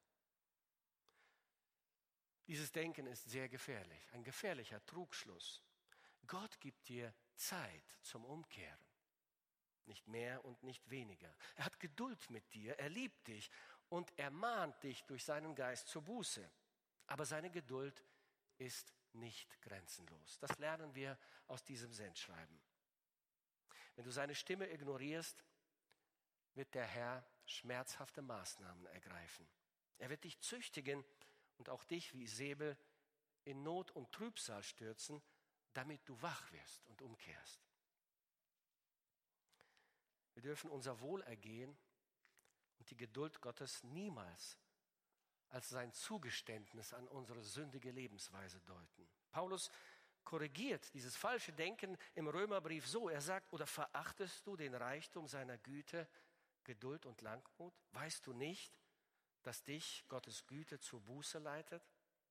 [SPEAKER 1] Dieses Denken ist sehr gefährlich, ein gefährlicher Trugschluss. Gott gibt dir Zeit zum Umkehren, nicht mehr und nicht weniger. Er hat Geduld mit dir, er liebt dich und er mahnt dich durch seinen Geist zur Buße. Aber seine Geduld ist nicht grenzenlos. Das lernen wir aus diesem Sendschreiben. Wenn du seine Stimme ignorierst, wird der Herr schmerzhafte Maßnahmen ergreifen. Er wird dich züchtigen und auch dich wie Säbel in Not und Trübsal stürzen, damit du wach wirst und umkehrst. Wir dürfen unser Wohlergehen und die Geduld Gottes niemals als sein Zugeständnis an unsere sündige Lebensweise deuten. Paulus korrigiert dieses falsche Denken im Römerbrief so. Er sagt, oder verachtest du den Reichtum seiner Güte, Geduld und Langmut? Weißt du nicht, dass dich Gottes Güte zur Buße leitet?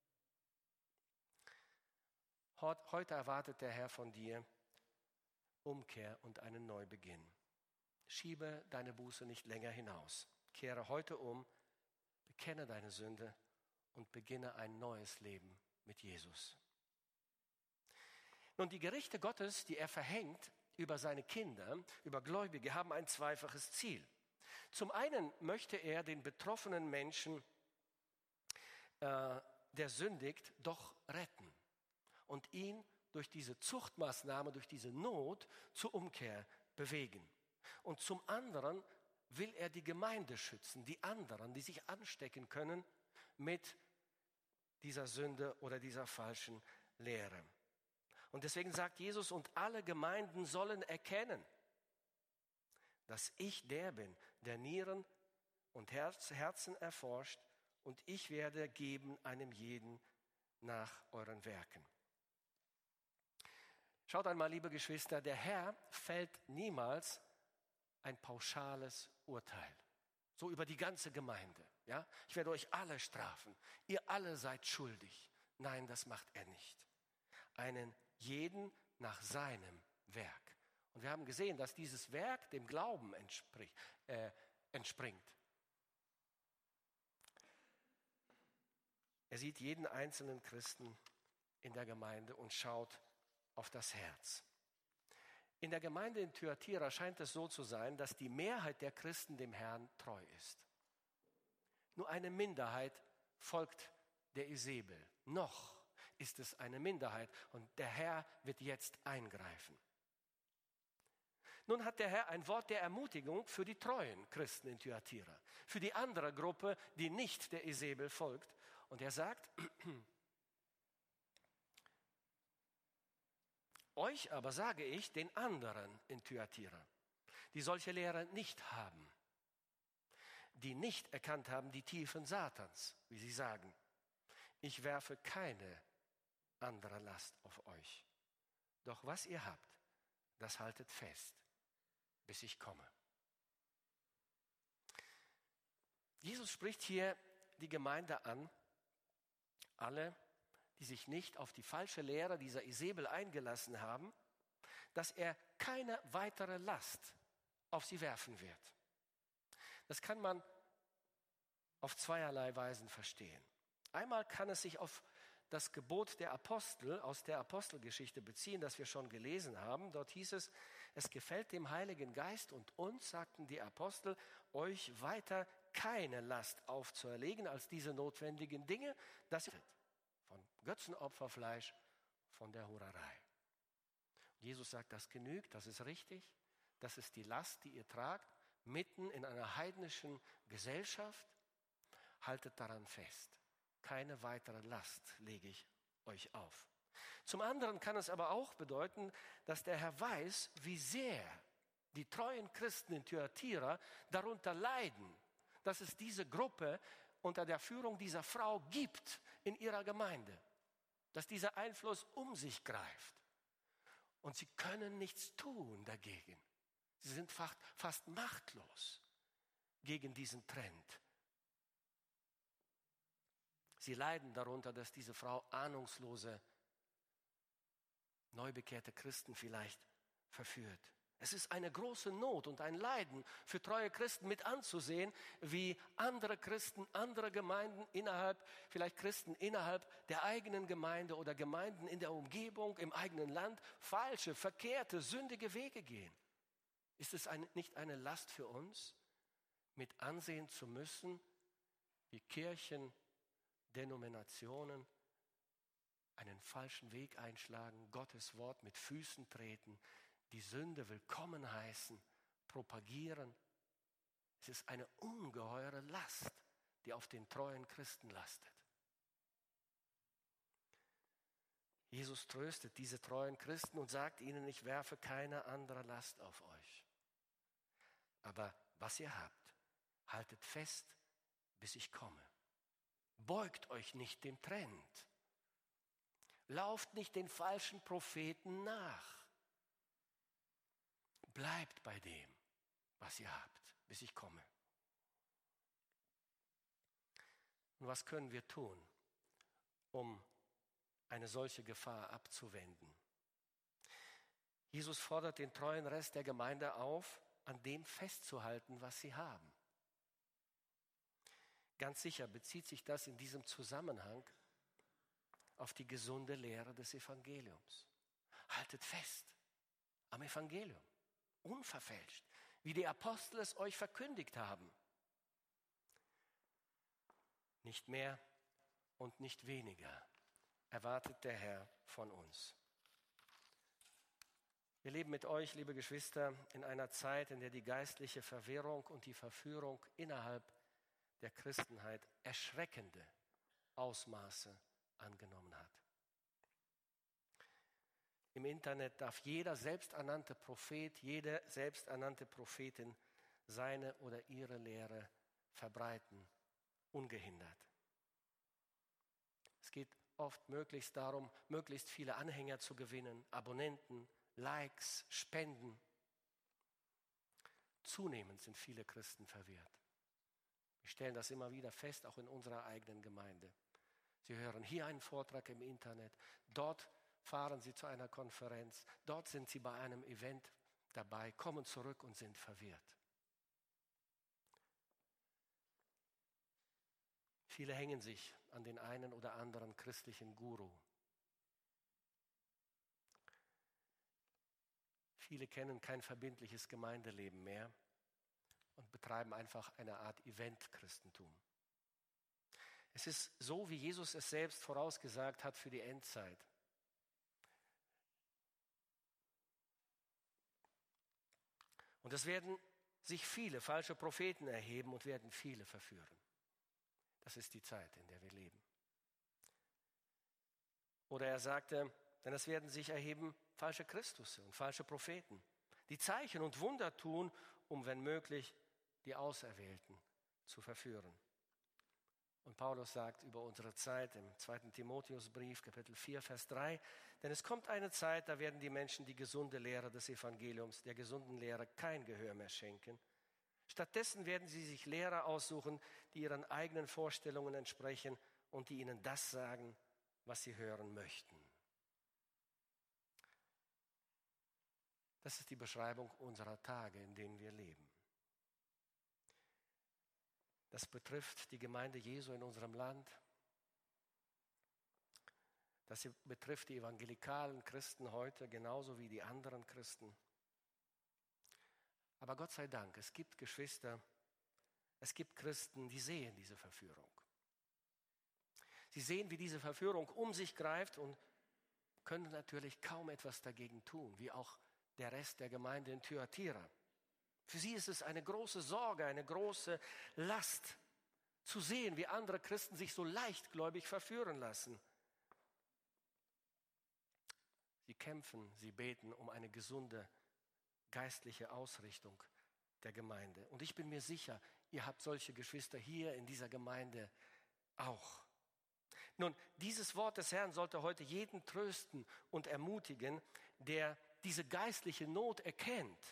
[SPEAKER 1] Heute erwartet der Herr von dir Umkehr und einen Neubeginn. Schiebe deine Buße nicht länger hinaus. Kehre heute um, bekenne deine Sünde und beginne ein neues Leben mit Jesus. Nun, die Gerichte Gottes, die er verhängt über seine Kinder, über Gläubige, haben ein zweifaches Ziel. Zum einen möchte er den betroffenen Menschen, äh, der sündigt, doch retten und ihn durch diese Zuchtmaßnahme, durch diese Not zur Umkehr bewegen. Und zum anderen will er die Gemeinde schützen, die anderen, die sich anstecken können mit dieser Sünde oder dieser falschen Lehre. Und deswegen sagt Jesus, und alle Gemeinden sollen erkennen, dass ich der bin, der Nieren und Herz, Herzen erforscht, und ich werde geben einem jeden nach euren Werken. Schaut einmal, liebe Geschwister, der Herr fällt niemals ein pauschales Urteil, so über die ganze Gemeinde. Ja? Ich werde euch alle strafen, ihr alle seid schuldig. Nein, das macht er nicht. Einen jeden nach seinem Werk. Und wir haben gesehen, dass dieses Werk dem Glauben entspricht, äh, entspringt. Er sieht jeden einzelnen Christen in der Gemeinde und schaut auf das Herz. In der Gemeinde in Thyatira scheint es so zu sein, dass die Mehrheit der Christen dem Herrn treu ist. Nur eine Minderheit folgt der Isabel. Noch ist es eine Minderheit und der Herr wird jetzt eingreifen. Nun hat der Herr ein Wort der Ermutigung für die treuen Christen in Thyatira, für die andere Gruppe, die nicht der Isabel folgt. Und er sagt, euch aber sage ich, den anderen in Thyatira, die solche Lehre nicht haben, die nicht erkannt haben die Tiefen Satans, wie sie sagen, ich werfe keine andere Last auf euch, Doch was ihr habt, das haltet fest, bis ich komme. Jesus spricht hier die Gemeinde an, alle, die sich nicht auf die falsche Lehre dieser Isabel eingelassen haben, dass er keine weitere Last auf sie werfen wird. Das kann man auf zweierlei Weisen verstehen. Einmal kann es sich auf das Gebot der Apostel aus der Apostelgeschichte beziehen, das wir schon gelesen haben. Dort hieß es, es gefällt dem Heiligen Geist und uns, sagten die Apostel, euch weiter keine Last aufzuerlegen als diese notwendigen Dinge, dass ihr von Götzenopferfleisch, von der Hurerei. Jesus sagt, das genügt, das ist richtig, das ist die Last, die ihr tragt, mitten in einer heidnischen Gesellschaft. Haltet daran fest. Keine weitere Last lege ich euch auf. Zum anderen kann es aber auch bedeuten, dass der Herr weiß, wie sehr die treuen Christen in Thyatira darunter leiden, dass es diese Gruppe unter der Führung dieser Frau gibt in ihrer Gemeinde, dass dieser Einfluss um sich greift. Und sie können nichts tun dagegen. Sie sind fast, fast machtlos gegen diesen Trend. Sie leiden darunter, dass diese Frau ahnungslose, neubekehrte Christen vielleicht verführt. Es ist eine große Not und ein Leiden für treue Christen mit anzusehen, wie andere Christen, andere Gemeinden innerhalb, vielleicht Christen innerhalb der eigenen Gemeinde oder Gemeinden in der Umgebung, im eigenen Land, falsche, verkehrte, sündige Wege gehen. Ist es ein, nicht eine Last für uns, mit ansehen zu müssen, wie Kirchen, Denominationen einen falschen Weg einschlagen, Gottes Wort mit Füßen treten, die Sünde willkommen heißen, propagieren? Es ist eine ungeheure Last, die auf den treuen Christen lastet. Jesus tröstet diese treuen Christen und sagt ihnen, ich werfe keine andere Last auf euch. Aber was ihr habt, haltet fest, bis ich komme. Beugt euch nicht dem Trend. Lauft nicht den falschen Propheten nach. Bleibt bei dem, was ihr habt, bis ich komme. Und was können wir tun, um eine solche Gefahr abzuwenden? Jesus fordert den treuen Rest der Gemeinde auf, an dem festzuhalten, was sie haben. Ganz sicher bezieht sich das in diesem Zusammenhang auf die gesunde Lehre des Evangeliums. Haltet fest am Evangelium, unverfälscht, wie die Apostel es euch verkündigt haben. Nicht mehr und nicht weniger erwartet der Herr von uns. Wir leben mit euch, liebe Geschwister, in einer Zeit, in der die geistliche Verwirrung und die Verführung innerhalb der Christenheit erschreckende Ausmaße angenommen hat. Im Internet darf jeder selbsternannte Prophet, jede selbsternannte Prophetin seine oder ihre Lehre verbreiten, ungehindert. Es geht oft möglichst darum, möglichst viele Anhänger zu gewinnen, Abonnenten, Likes, Spenden. Zunehmend sind viele Christen verwirrt. Wir stellen das immer wieder fest, auch in unserer eigenen Gemeinde. Sie hören hier einen Vortrag im Internet, dort fahren sie zu einer Konferenz, dort sind sie bei einem Event dabei, kommen zurück und sind verwirrt. Viele hängen sich an den einen oder anderen christlichen Guru. Viele kennen kein verbindliches Gemeindeleben mehr und betreiben einfach eine Art Event-Christentum. Es ist so, wie Jesus es selbst vorausgesagt hat für die Endzeit. Und es werden sich viele falsche Propheten erheben und werden viele verführen. Das ist die Zeit, in der wir leben. Oder er sagte, denn es werden sich erheben falsche Christusse und falsche Propheten, die Zeichen und Wunder tun, um, wenn möglich, die Auserwählten zu verführen. Und Paulus sagt über unsere Zeit im zweiten Timotheusbrief, Kapitel vier, Vers drei, denn es kommt eine Zeit, da werden die Menschen die gesunde Lehre des Evangeliums, der gesunden Lehre, kein Gehör mehr schenken. Stattdessen werden sie sich Lehrer aussuchen, die ihren eigenen Vorstellungen entsprechen und die ihnen das sagen, was sie hören möchten. Das ist die Beschreibung unserer Tage, in denen wir leben. Das betrifft die Gemeinde Jesu in unserem Land. Das betrifft die evangelikalen Christen heute genauso wie die anderen Christen. Aber Gott sei Dank, es gibt Geschwister, es gibt Christen, die sehen diese Verführung. Sie sehen, wie diese Verführung um sich greift und können natürlich kaum etwas dagegen tun, wie auch der Rest der Gemeinde in Thyatira. Für sie ist es eine große Sorge, eine große Last, zu sehen, wie andere Christen sich so leichtgläubig verführen lassen. Sie kämpfen, sie beten um eine gesunde geistliche Ausrichtung der Gemeinde. Und ich bin mir sicher, ihr habt solche Geschwister hier in dieser Gemeinde auch. Nun, dieses Wort des Herrn sollte heute jeden trösten und ermutigen, der diese geistliche Not erkennt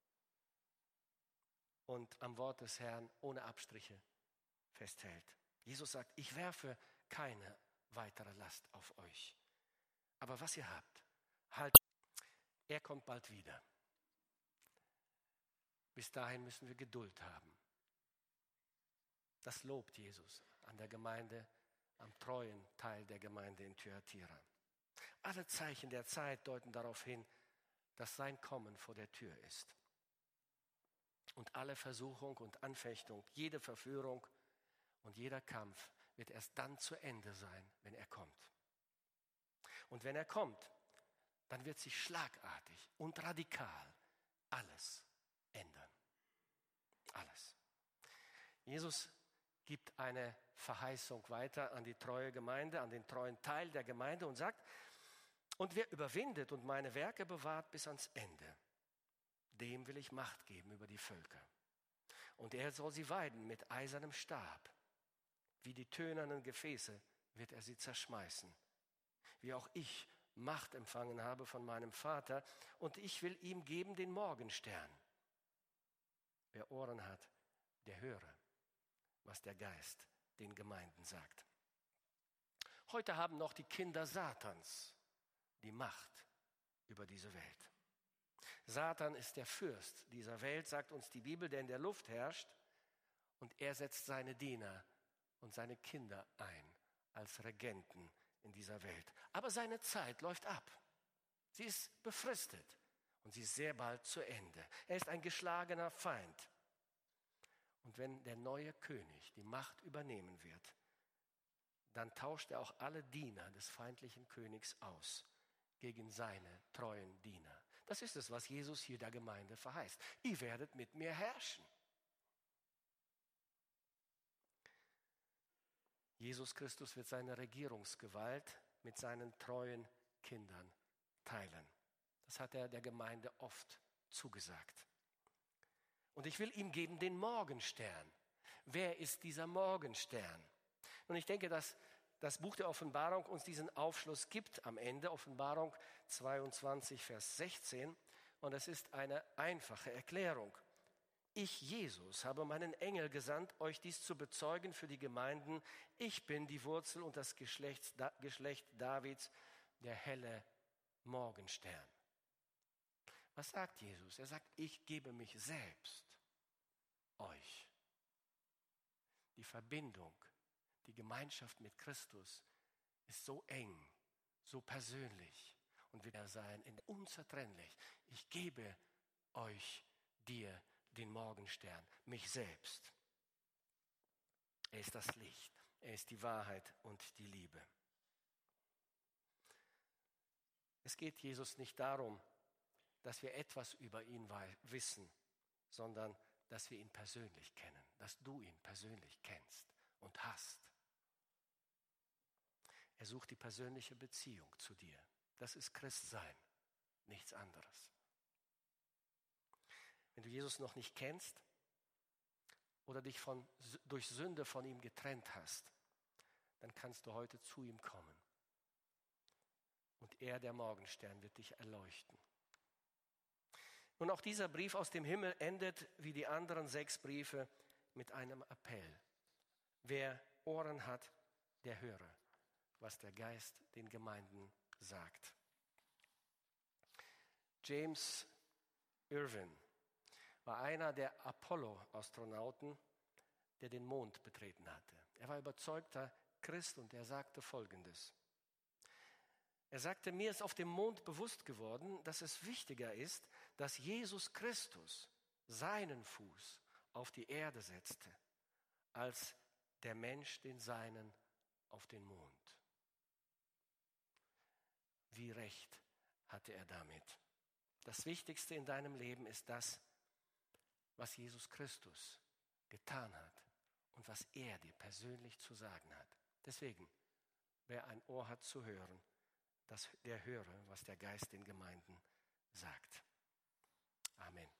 [SPEAKER 1] und am Wort des Herrn ohne Abstriche festhält. Jesus sagt, ich werfe keine weitere Last auf euch. Aber was ihr habt, halt, er kommt bald wieder. Bis dahin müssen wir Geduld haben. Das lobt Jesus an der Gemeinde, am treuen Teil der Gemeinde in Thyatira. Alle Zeichen der Zeit deuten darauf hin, dass sein Kommen vor der Tür ist. Und alle Versuchung und Anfechtung, jede Verführung und jeder Kampf wird erst dann zu Ende sein, wenn er kommt. Und wenn er kommt, dann wird sich schlagartig und radikal alles ändern. Alles. Jesus gibt eine Verheißung weiter an die treue Gemeinde, an den treuen Teil der Gemeinde und sagt, und wer überwindet und meine Werke bewahrt bis ans Ende, dem will ich Macht geben über die Völker. Und er soll sie weiden mit eisernem Stab. Wie die tönernen Gefäße wird er sie zerschmeißen. Wie auch ich Macht empfangen habe von meinem Vater, und ich will ihm geben den Morgenstern. Wer Ohren hat, der höre, was der Geist den Gemeinden sagt. Heute haben noch die Kinder Satans die Macht über diese Welt. Satan ist der Fürst dieser Welt, sagt uns die Bibel, der in der Luft herrscht, und er setzt seine Diener und seine Kinder ein als Regenten in dieser Welt. Aber seine Zeit läuft ab. Sie ist befristet und sie ist sehr bald zu Ende. Er ist ein geschlagener Feind. Und wenn der neue König die Macht übernehmen wird, dann tauscht er auch alle Diener des feindlichen Königs aus gegen seine treuen Diener. Das ist es, was Jesus hier der Gemeinde verheißt. Ihr werdet mit mir herrschen. Jesus Christus wird seine Regierungsgewalt mit seinen treuen Kindern teilen. Das hat er der Gemeinde oft zugesagt. Und ich will ihm geben den Morgenstern. Wer ist dieser Morgenstern? Und ich denke, dass das Buch der Offenbarung uns diesen Aufschluss gibt am Ende, Offenbarung zweiundzwanzig, Vers sechzehn. Und es ist eine einfache Erklärung. Ich, Jesus, habe meinen Engel gesandt, euch dies zu bezeugen für die Gemeinden. Ich bin die Wurzel und das Geschlecht, Geschlecht Davids, der helle Morgenstern. Was sagt Jesus? Er sagt, ich gebe mich selbst euch. Die Verbindung, die Gemeinschaft mit Christus ist so eng, so persönlich und wird er sein, unzertrennlich. Ich gebe euch, dir, den Morgenstern, mich selbst. Er ist das Licht, er ist die Wahrheit und die Liebe. Es geht Jesus nicht darum, dass wir etwas über ihn wissen, sondern dass wir ihn persönlich kennen, dass du ihn persönlich kennst und hast. Er sucht die persönliche Beziehung zu dir. Das ist Christsein, nichts anderes. Wenn du Jesus noch nicht kennst, oder dich von, durch Sünde von ihm getrennt hast, dann kannst du heute zu ihm kommen. Und er, der Morgenstern, wird dich erleuchten. Und auch dieser Brief aus dem Himmel endet wie die anderen sechs Briefe mit einem Appell. Wer Ohren hat, der höre, was der Geist den Gemeinden sagt. James Irwin war einer der Apollo-Astronauten, der den Mond betreten hatte. Er war überzeugter Christ und er sagte Folgendes. Er sagte, mir ist auf dem Mond bewusst geworden, dass es wichtiger ist, dass Jesus Christus seinen Fuß auf die Erde setzte, als der Mensch den seinen auf den Mond. Wie recht hatte er damit? Das Wichtigste in deinem Leben ist das, was Jesus Christus getan hat und was er dir persönlich zu sagen hat. Deswegen, wer ein Ohr hat zu hören, dass der höre, was der Geist den Gemeinden sagt. Amen.